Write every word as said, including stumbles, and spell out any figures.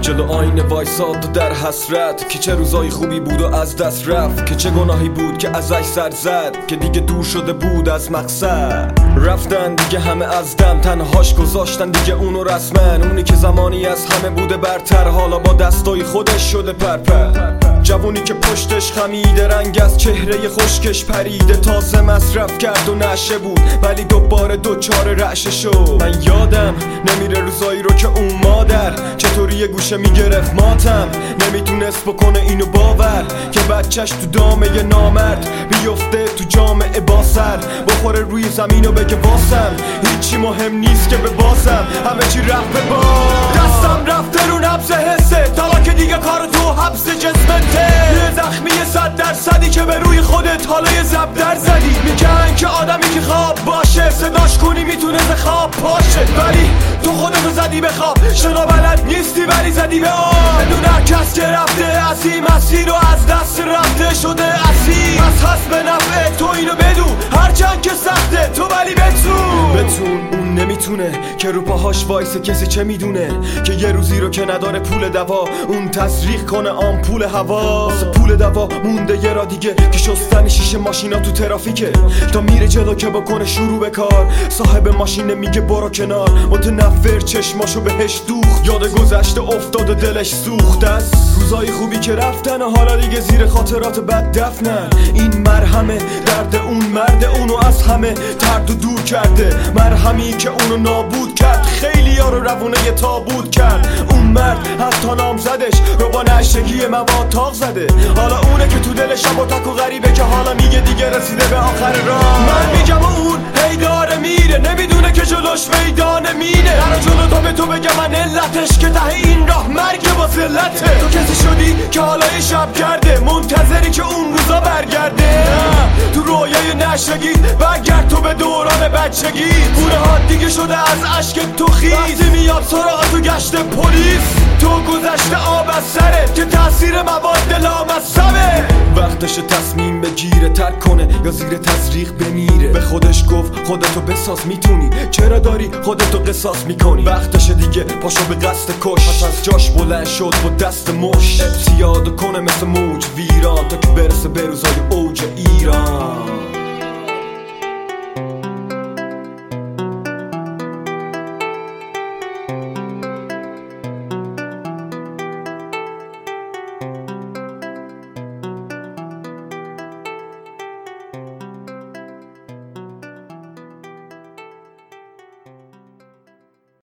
جلو آینه وایساد و در حسرت که چه روزای خوبی بود و از دست رفت، که چه گناهی بود که ازش سر زد، که دیگه دور شده بود از مقصد. رفتن دیگه همه از دم، تنهاش گذاشتن دیگه اونو رسمن. اونی که زمانی از همه بوده برتر، حالا با دستای خودش شده پرپر. جوونی که پشتش خمیده، رنگ از چهره خشکش پریده، تازه مصرف کرد و نشه بود ولی دوباره دوچار رعشه شد. من یادم نمیره روزایی رو که اون مادر چطوری یه گوشه میگرفت ماتم، نمیتونست بکنه اینو باور که بچهش تو دامه ی نامرد بیفته تو جامعه با سر، بخوره روی زمین و بگه واسم هیچی مهم نیست که به بازم همه چی رفت به باز. دستم رفته رو نبض حسه، تا که دیگه کار تو حبس جسمته. یه زخمی صد درصدی که به روی خودت حالا یه زب در زدی. میگن که آدمی که خواب باشه صداش کنی میتونه ز خواب پاشه، ولی تو خودتو زدی به خواب، شنا بلد نیستی ولی زدی به آب. بدون هر کس که رفته از این مسیر و از دست رفته شده اسیر. از هست به نفع تو اینو بدون، هرچند که سخته تو ولی بتون بتون اون نمیتونه که رو پاهاش وایسه، کسی چه میدونه که یه روزی رو که نداره پول دوا اون تزریق کنه آمپول هوا. واسه پول دوا مونده یه را دیگه که شستن شیشه ماشینا تو ترافیکه، تا میره جلو که بکنه شروع به کار. صاحب ماشین میگه برو کنار، متنفر چشماشو بهش دوخت، یاد گذشته افتاده دلش سوخت. از روزای خوبی که رفتن و حالا دیگه زیر خاطرات بد دفنن. این مرهمه درد اون مرد اونو از همه ترد و دور کرده، مرهمی که اونو نابود کرد، خیلی ها رو روونه یه تابود کرد. اون مرد حتی نامزدش رو با نشگی مواد تاق زده، حالا اونه که تو دل شب و تک و غریبه که حالا میگه دیگه رسیده به آخر راه. من میگم اون هی داره میره، نمیدونه که جلوش میدان مینه. در جلو تا به تو بگم من علتش که ته این راه مرگ با ذلته. تو کسی شدی که حالا یه شب کرده، منتظری که اون روزا برگرده. نه تو رویای نشگی برگرد تو به دوران بچگی. خونه ها دیگه شده از عشق تو خیز، وقتی میاد سراغ تو گشت پلیس. تو گذشته آب از سرت که تاثیر مواد لامصبه. وقتش تصمیم بگیره ترک کنه یا زیر تزریق بمیره. به خودش گفت خودتو بساز میتونی، چرا داری خودتو قصاص میکنی. وقتش دیگه پاشو به قصد کش، پس از جاش بلند شد با دست مش. اعتیاد کنه مثل موج ویران تا که برسه به روزای اوج ایران.